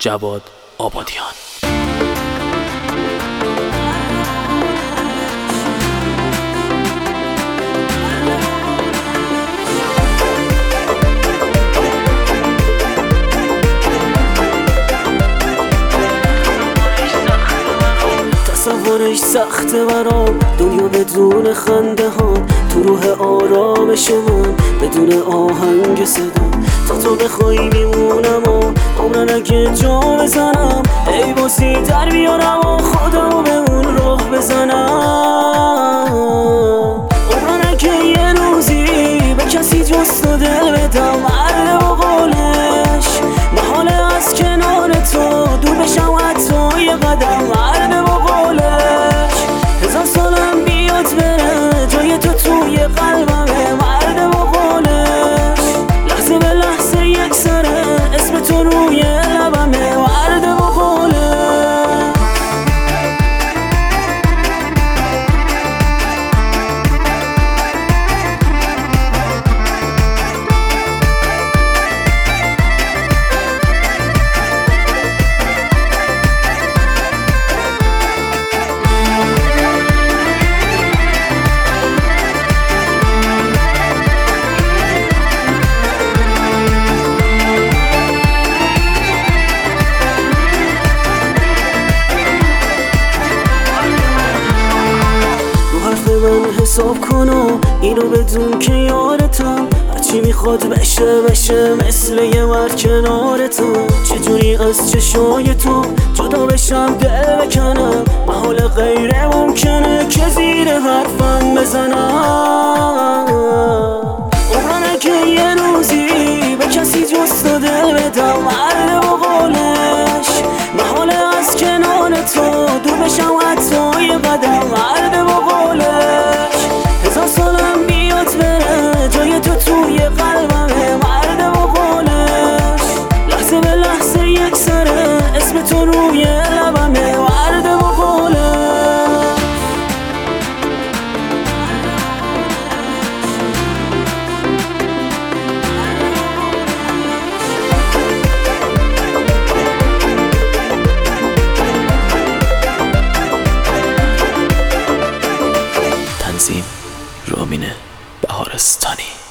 جواد آبادیان. تصورش سخته برام، دنیا بدون خنده ها، تو روح آرامش من بدون آهنگ صدا. تا تو بخوای میمونم و عمرن اگه جا بزنم، ای بازی در بیارم و خودمو به اون راه بزنم. عمرن اگه یه روزی به کسی جز تو دل بدم، مرد و قولش محاله از کنار تو دور بشم حتی یه قدم. مرد و قولش 1000 سالم بیاد بره، جای تو توی قلبمه. مرد و قولش لحظه به لحظه یک سره، اسم تو روی لبمه. مرد و قولش حساب کن و اینو بدون که یارتم، هرچی میخواد بشه مثل یه مرد کنارتم. چجوری از چشای تو جدا بشم دل بکنم، محال غیر ممکنه که زیر حرفم بزنم. عمرن اگه یه روزی به کسی جز تو دل بدم، مرد و قولش محال از کنار تو دور بشم حتی یه قدم. مرد و قولش 1000 سالم بیاد بره، جای تو توی قلبمه. مرد و قولش لحظه به لحظه یک سره، اسم تو روی لبمه. مرد و قولش تنظیم رامین بهارستانی.